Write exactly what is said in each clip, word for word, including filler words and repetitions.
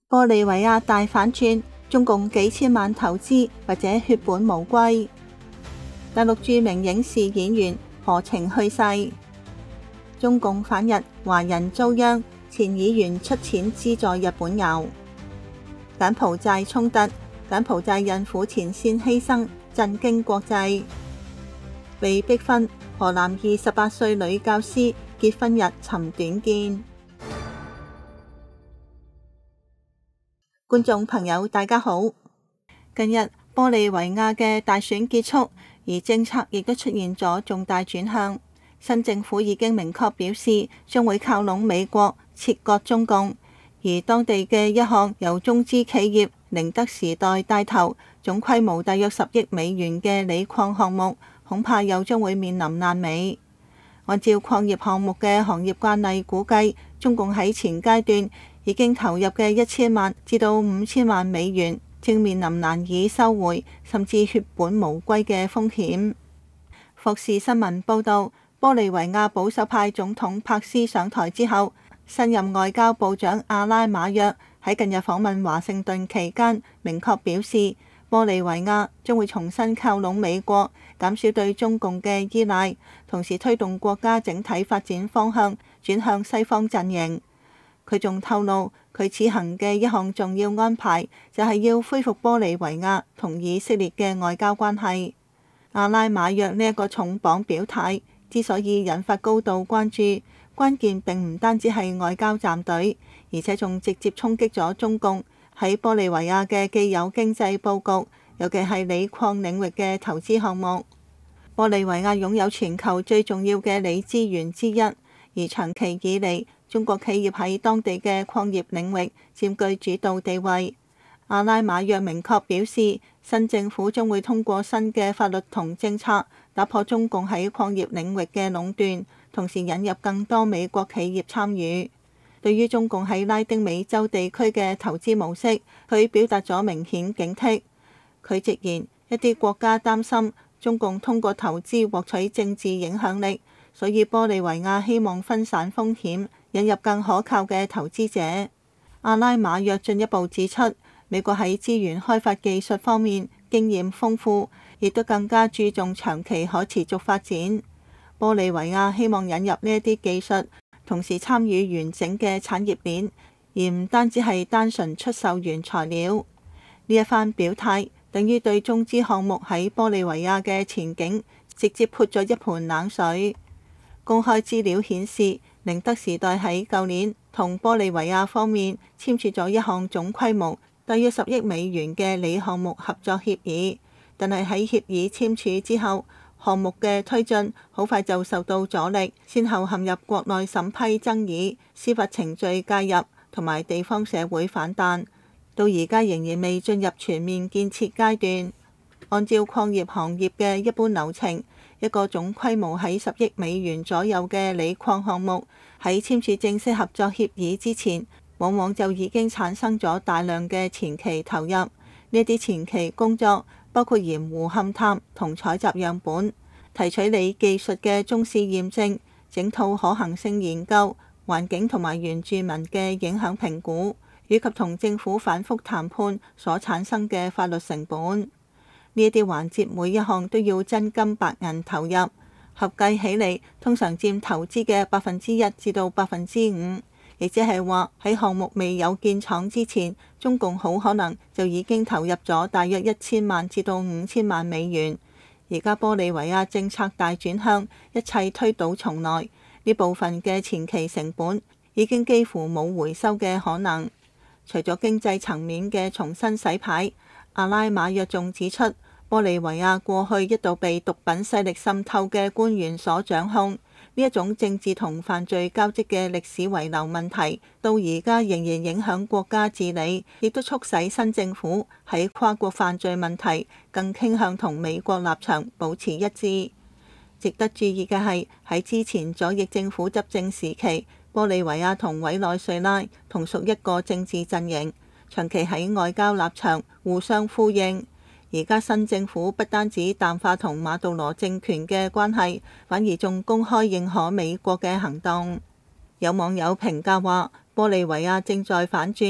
玻利維亞大反轉，中共幾千萬投資或者血本無歸。大陸著名影視演員何晴去世。中共反日華人遭殃，前議員出錢資助日本遊。柬埔寨衝突，柬埔寨孕婦前線犧牲，震驚國際。被逼婚，河南二十八歲女教師結婚日尋短見。觀眾朋友大家好，近日玻利維亞嘅大選結束，而政策亦都出現咗重大轉向。新政府已經明確表示將會靠攏美國，切割中共，而當地嘅一項由中資企業寧德時代帶頭，總規模大約十億美元嘅鋰礦項目，恐怕又將會面臨爛尾。按照礦業項目嘅行業慣例估計，中共喺前階段已經投入嘅一千萬至到五千萬美元，正面臨難以收回，甚至血本無歸嘅風險。霍士新聞報道，玻利維亞保守派總統帕斯上台之後，新任外交部長阿拉馬約喺近日訪問華盛頓期間，明確表示玻利維亞將會重新靠攏美國，減少對中共嘅依賴，同時推動國家整體發展方向轉向西方陣營。佢仲透露，佢此行嘅一項重要安排就係要恢復玻利維亞同以色列嘅外交關係。阿拉馬約呢一個重磅表態之所以引發高度關注，關鍵並唔單止係外交站隊，而且仲直接衝擊咗中共喺玻利維亞嘅既有經濟佈局，尤其係鋰礦領域嘅投資項目。玻利維亞擁有全球最重要嘅鋰資源之一，而長期以嚟，中國企業喺當地嘅礦業領域佔據主導地位。阿拉馬約明確表示，新政府將會通過新嘅法律同政策，打破中共喺礦業領域嘅壟斷，同時引入更多美國企業參與。對於中共喺拉丁美洲地區嘅投資模式，佢表達咗明顯警惕。佢直言，一啲國家擔心中共通過投資獲取政治影響力，所以玻利維亞希望分散風險，引入更可靠嘅投資者。阿拉馬約進一步指出，美國喺資源開發技術方面經驗豐富，亦都更加注重長期可持續發展。玻利維亞希望引入呢一啲技術，同時參與完整嘅產業鏈，而唔單止係單純出售原材料。呢一番表態，等於對中資項目喺玻利維亞嘅前景直接潑咗一盆冷水。公開資料顯示，寧德時代喺舊年同玻利維亞方面簽署咗一項總規模大約十億美元嘅鋰項目合作協議，但係喺協議簽署之後，項目嘅推進好快就受到阻力，先後陷入國內審批爭議、司法程序介入同埋地方社會反彈，到而家仍然未進入全面建設階段。按照礦業行業嘅一般流程，一個總規模喺十億美元左右嘅鋰礦項目喺簽署正式合作協議之前，往往就已經產生咗大量嘅前期投入。呢啲前期工作包括鹽湖勘探同採集樣本、提取鋰技術嘅中試驗證、整套可行性研究、環境同埋原住民嘅影響評估，以及同政府反覆談判所產生嘅法律成本。呢啲環節每一項都要真金白銀投入，合計起嚟通常佔投資嘅百分之一至到百分之五，亦即係話喺項目未有建廠之前，中共好可能就已經投入咗大約一千萬至到五千萬美元。而家玻利維亞政策大轉向，一切推倒重來，呢部分嘅前期成本已經幾乎冇回收嘅可能。除咗經濟層面嘅重新洗牌，阿拉馬約仲指出，玻利維亞過去一度被毒品勢力滲透嘅官員所掌控，呢一種政治同犯罪交織嘅歷史遺留問題，到而家仍然影響國家治理，亦都促使新政府喺跨國犯罪問題更傾向同美國立場保持一致。值得注意嘅係，喺之前左翼政府執政時期，玻利維亞同委內瑞拉同屬一個政治陣營，長期喺外交立場互相呼應。而家新政府不單止淡化同馬杜羅政權嘅關係，反而仲公開認可美國嘅行動。有網友評價話，玻利維亞正在反轉，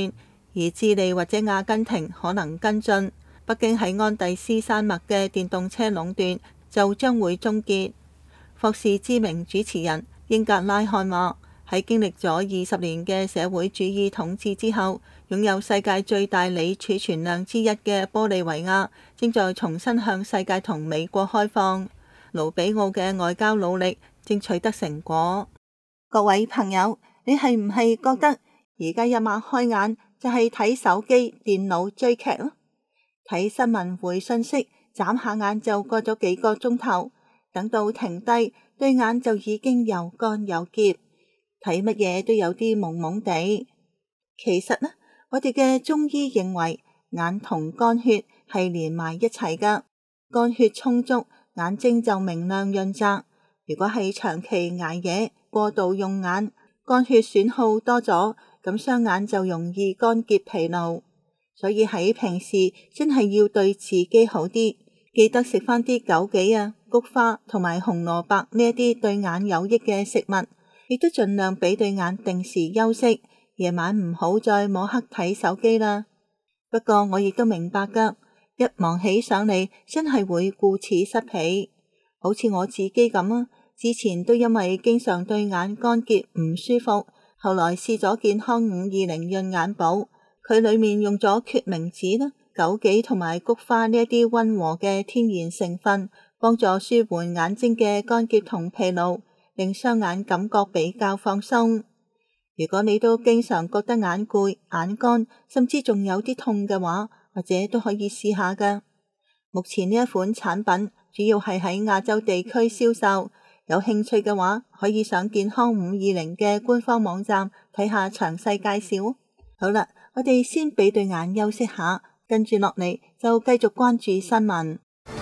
而智利或者阿根廷可能跟進。北京喺安第斯山脈嘅電動車壟斷就將會終結。霍士知名主持人英格拉漢話：喺經歷咗二十年嘅社會主義統治之後，擁有世界最大鋰儲存量之一嘅玻利維亞正在重新向世界同美國開放。盧比奧嘅外交努力正取得成果。各位朋友，你係唔係覺得而家一擘開眼就係睇手機、電腦追劇咯？睇新聞回信息，眨下眼就過咗幾個鐘頭，等到停低，對眼就已經又乾又澀，睇乜嘢都有啲蒙蒙地。其實呢，我哋嘅中醫認為眼同肝血係連埋一齊噶，肝血充足，眼睛就明亮潤澤。如果係長期捱夜、過度用眼，肝血損耗多咗，咁雙眼就容易乾澀疲勞。所以喺平時真係要對自己好啲，記得食翻啲枸杞啊、菊花同埋紅蘿蔔呢一啲對眼有益嘅食物，亦都盡量俾對眼定時休息，夜晚唔好再摸黑睇手機啦。不過我亦都明白噶，一忙起上嚟真係會顧此失彼。好似我自己咁啊，之前都因為經常對眼乾澀唔舒服，後來試咗健康五二零潤眼寶。佢裏面用咗決明子啦、枸杞同埋菊花呢一啲溫和嘅天然成分，幫助舒緩眼睛嘅乾澀同疲勞，令雙眼感覺比較放鬆。如果你都經常覺得眼攰、眼乾，甚至仲有啲痛嘅話，或者都可以試下噶。目前呢一款產品主要係喺亞洲地區銷售，有興趣嘅話可以上健康五二零嘅官方網站睇下詳細介紹。好啦，我哋先俾對眼休息下，跟住落嚟就繼續關注新聞。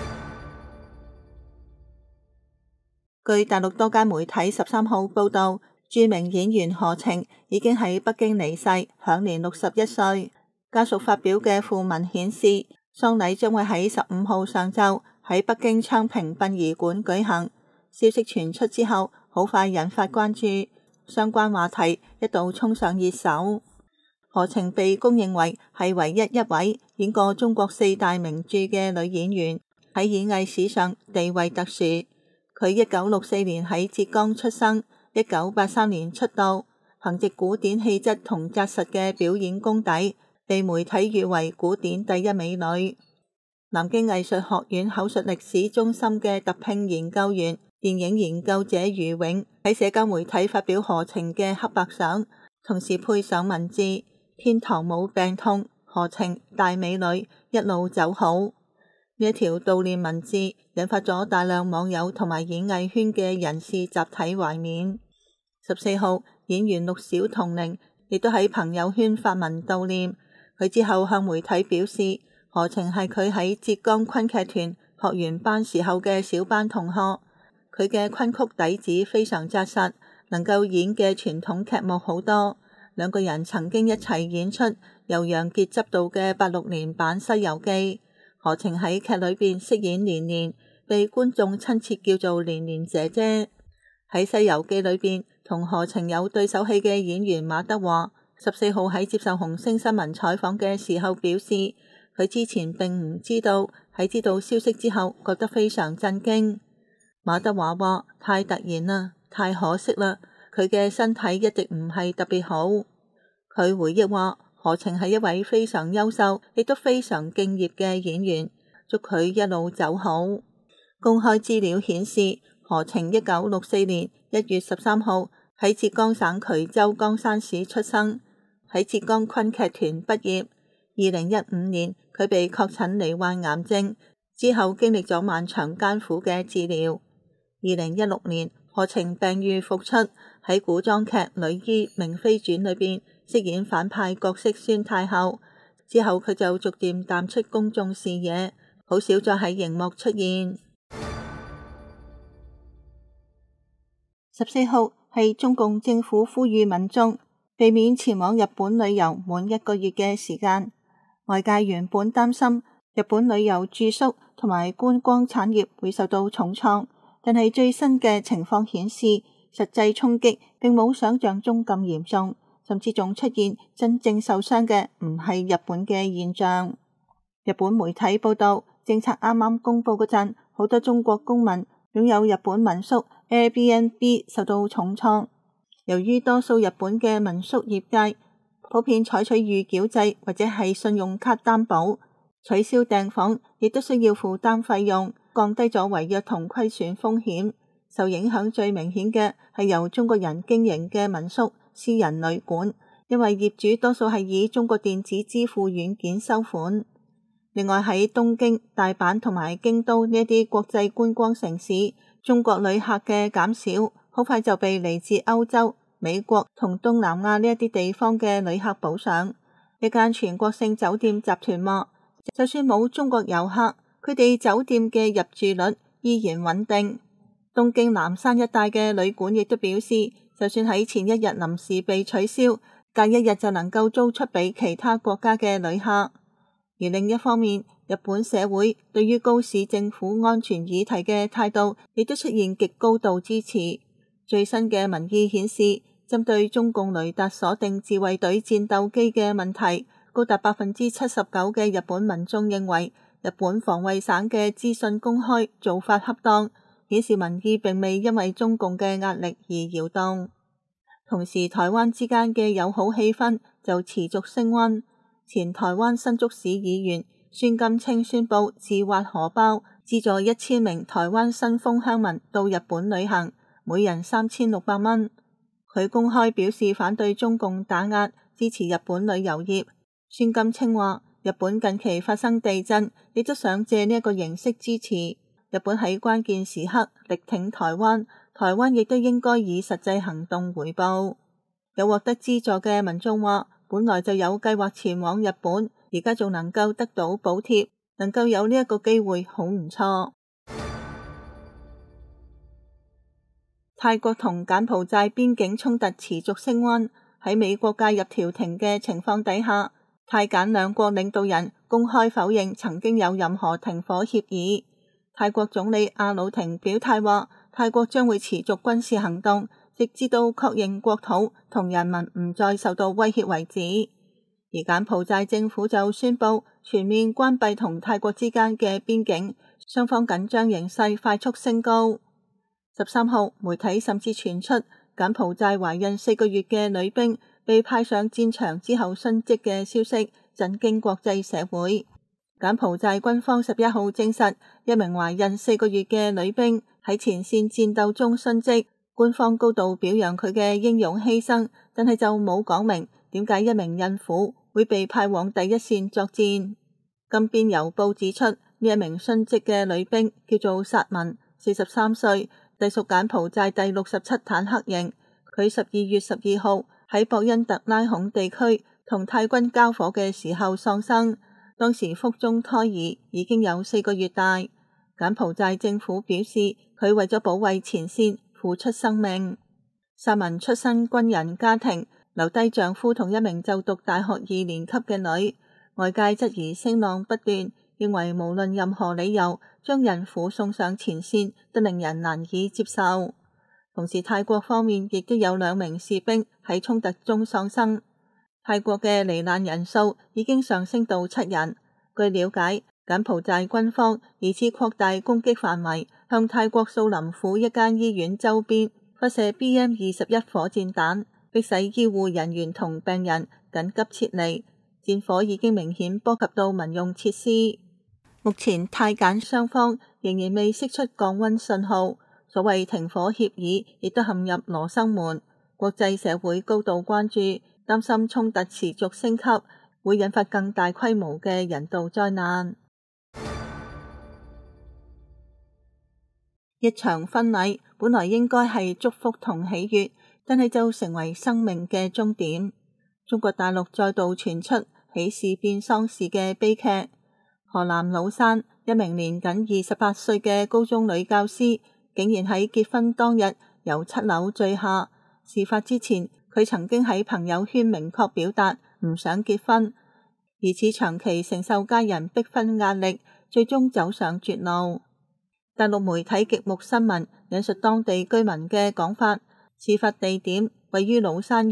據大陸多間媒體十三號報道，著名演員何晴已經喺北京離世，享年六十一歲。家屬發表嘅訃文顯示，喪禮將會喺十五號上晝喺北京昌平殯儀館舉行。消息傳出之後，好快引發關注，相關話題一度衝上熱搜。何晴被公認為係唯一一位演過中國四大名著嘅女演員，喺演藝史上地位特殊。佢一九六四年喺浙江出生，一九八三年出道，憑借古典氣質同紮實嘅表演功底，被媒體譽為古典第一美女。南京藝術學院口述歷史中心嘅特聘研究員、電影研究者余永喺社交媒體發表何晴嘅黑白相，同時配上文字：天堂冇病痛，何晴大美女，一路走好。呢一條悼念文字引發咗大量網友同埋演藝圈嘅人士集體懷緬。十四號，演員陸小童寧亦都喺朋友圈發文悼念。佢之後向媒體表示，何晴係佢喺浙江昆劇團學完班時候嘅小班同學，佢嘅昆曲底子非常紮實，能夠演嘅傳統劇目好多。兩個人曾經一齊演出由楊潔執導嘅八六年版《西遊記》，何晴喺劇裏邊飾演年年，被觀眾親切叫做年年姐姐。喺《西遊記》裏邊同何晴有對手戲嘅演員馬德華十四號喺接受紅星新聞採訪嘅時候表示，佢之前並唔知道，喺知道消息之後覺得非常震驚。馬德華話：太突然啦，太可惜啦。佢嘅身體一直唔係特別好。佢回憶話，何晴係一位非常優秀，亦都非常敬業嘅演員，祝佢一路走好。公開資料顯示，何晴一九六四年一月十三號喺浙江省衢州江山市出生，喺浙江昆劇團畢業。二零一五年佢被確診罹患癌症，之後經歷咗漫長艱苦嘅治療。二零一六年，何晴病愈復出，喺古裝劇《女醫明妃傳》裏邊飾演反派角色宣太后，之後佢就逐漸淡出公眾視野，好少再喺熒幕出現。十四號係中共政府呼籲民眾避免前往日本旅遊滿一個月嘅時間。外界原本擔心日本旅遊住宿同埋觀光產業會受到重創，但係最新嘅情況顯示，實際衝擊並冇想象中咁嚴重， 甚至仲出現真正受傷嘅唔係日本嘅現象。日本媒體報道，政策啱啱公布嗰陣，好多中國公民擁有日本民宿 Airbnb 受到重創。由於多數日本嘅民宿業界普遍採取預繳制或者係信用卡擔保，取消訂房亦都需要負擔費用，降低咗違約同虧損風險。受影響最明顯嘅係由中國人經營嘅民宿私人旅館，因為業主多數係以中國電子支付軟件收款。另外喺東京、大阪同埋京都呢一啲國際觀光城市，中國旅客嘅減少，好快就被嚟自歐洲、美國同東南亞呢一啲地方嘅旅客補上。一間全國性酒店集團話，就算冇中國遊客，佢哋酒店嘅入住率依然穩定。東京南山一帶嘅旅館亦都表示，就算喺前一日臨時被取消，隔一日就能夠租出俾其他國家嘅旅客。而另一方面，日本社會對於高市政府安全議題嘅態度亦都出現極高度支持。最新嘅民意顯示，針對中共雷達鎖定自衛隊戰鬥機嘅問題，高達百分之七十九嘅日本民眾認為日本防衛省嘅資訊公開做法恰當，顯示民意並未因為中共嘅壓力而搖動。同時，台灣之間嘅友好氣氛就持續升溫。前台灣新竹市議員孫金清宣布自挖荷包，資助一千名台灣新豐鄉民到日本旅行，每人三千六百蚊。佢公開表示反對中共打壓，支持日本旅遊業。孫金清話，日本近期發生地震，亦都想借呢一個形式支持日本喺關鍵時刻力挺台灣，台灣亦都應該以實際行動回報。有獲得資助嘅民眾話，本來就有計劃前往日本，而家仲能夠得到補貼，能夠有呢一個機會好唔錯。泰國同柬埔寨邊境衝突持續升溫，喺美國介入調停嘅情況底下，泰柬兩國領導人公開否認曾經有任何停火協議。泰國總理阿魯廷表態話，泰國將會持續軍事行動，直至到確認國土同人民唔再受到威脅為止。而柬埔寨政府就宣布全面關閉同泰國之間嘅邊境，雙方緊張形勢快速升高。十三號，媒體甚至傳出柬埔寨懷孕四個月嘅女兵被派上戰場之後殉職嘅消息，震驚國際社會。柬埔寨軍方十一號證實，一名懷孕四個月嘅女兵喺前線戰鬥中殉職，官方高度表揚佢嘅英勇犧牲，但係就冇講明點解一名孕婦會被派往第一線作戰。金邊郵報指出，呢一名殉職嘅女兵叫做薩文，四十三歲，隸屬柬埔寨第六十七坦克營。佢十二月十二號喺博恩特拉孔地區同泰軍交火嘅時候喪生。當時腹中胎兒已經有四個月大。柬埔寨政府表示，佢為咗保衛前線付出生命。薩文出身軍人家庭，留低丈夫同一名就讀大學二年級嘅女。外界質疑聲浪不斷，認為無論任何理由將孕婦送上前線都令人難以接受。同時，泰國方面亦都有兩名士兵喺衝突中喪生。泰國嘅罹難人數已經上升到七人。據了解，柬埔寨軍方疑似擴大攻擊範圍，向泰國素林府一間醫院周邊發射 B M 二十一火箭彈，迫使醫護人員同病人緊急撤離。戰火已經明顯波及到民用設施。目前泰柬雙方仍然未釋出降溫信號，所謂停火協議亦都陷入羅生門。國際社會高度關注，擔心衝突持續升級會引發更大規模嘅人道災難。一場婚禮本來應該係祝福同喜悅，但係就成為生命嘅終點。中國大陸再度傳出喜事變喪事嘅悲劇。河南老山一名年僅二十八歲嘅高中女教師，竟然喺結婚當日由七樓墜下。事發之前，佢曾經喺朋友圈明確表達唔想結婚，而此長期承受家人逼婚壓力，最終走上絕路。大陸媒體極目新聞引述當地居民嘅講法，事發地點位於老山縣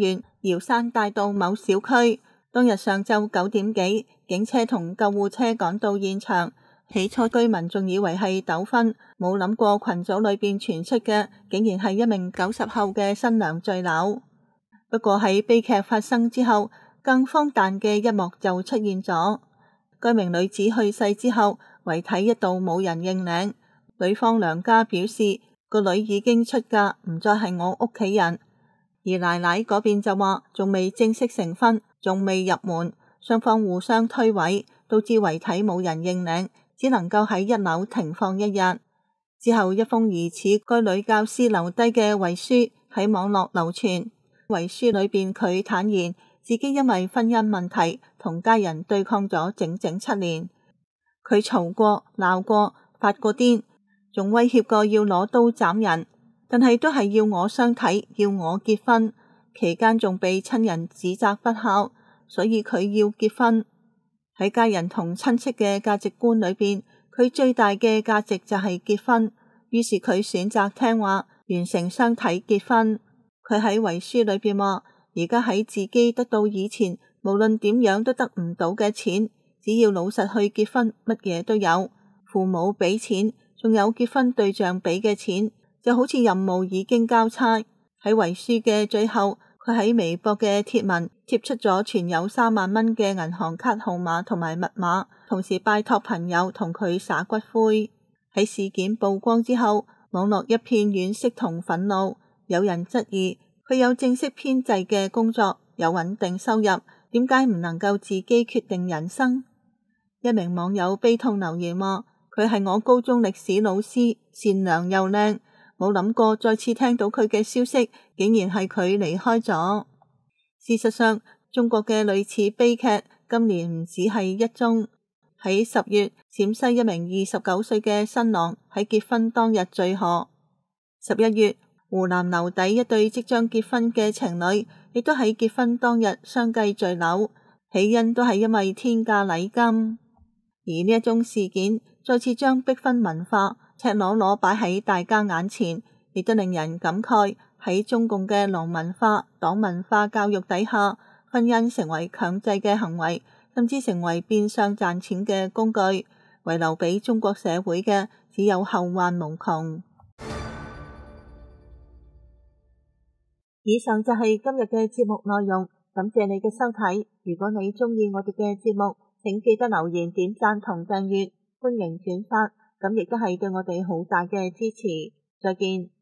搖山帶到某小區。當日上晝九點幾，警車同救護車趕到現場。起初居民仲以為係糾紛，冇諗過群組裏邊傳出嘅竟然係一名九十後嘅新娘墜樓。不過喺悲劇發生之後，更荒誕嘅一幕就出現咗。該名女子去世之後，遺體一度冇人認領。女方娘家表示個女已經出嫁，唔再係我屋企人。而奶奶嗰邊就話仲未正式成婚，仲未入門，雙方互相推諉，導致遺體冇人認領，只能夠喺一樓停放一日。之後一封疑似該女教師留低嘅遺書喺網絡流傳。遺書裏邊佢坦言自己因為婚姻問題同家人對抗咗整整七年，佢嘈過、鬧過、發過癲，仲威脅過要攞刀斬人。但係都係要我相睇，要我結婚，期間仲被親人指責不孝，所以佢要結婚。喺家人同親戚嘅價值觀裏邊，佢最大嘅價值就係結婚，於是佢選擇聽話，完成相睇結婚。佢喺遺書裏邊話，而家喺自己得到以前無論點樣都得唔到嘅錢，只要老實去結婚，乜嘢都有。父母俾錢，仲有結婚對象俾嘅錢，就好似任務已經交差。喺遺書嘅最後，佢喺微博嘅貼文貼出咗存有三萬蚊嘅銀行卡號碼同埋密碼，同時拜託朋友同佢撒骨灰。喺事件曝光之後，網絡一片惋惜同憤怒。有人質疑佢有正式編制嘅工作，有穩定收入，點解唔能夠自己決定人生？一名網友悲痛留言話，佢係我高中歷史老師，善良又靚。冇諗過再次聽到佢嘅消息，竟然係佢離開咗。事實上，中國嘅類似悲劇今年唔止係一宗。喺十月，陝西一名二十九歲嘅新郎喺結婚當日墜河。十一月，湖南留底一對即將結婚嘅情侶，亦都喺結婚當日相繼墜樓，起因都係因為天價禮金。而呢一宗事件再次將逼婚文化赤裸裸擺喺大家眼前，亦都令人感慨，喺中共嘅農文化、黨文化教育底下，婚姻成為強制嘅行為，甚至成為變相賺錢嘅工具，遺留俾中國社會嘅只有後患無窮。以上就係今日嘅節目內容，感謝你嘅收睇。如果你鍾意我哋嘅節目，請記得留言、點讚同訂閱，歡迎轉發，咁亦都係對我哋好大嘅支持。再見。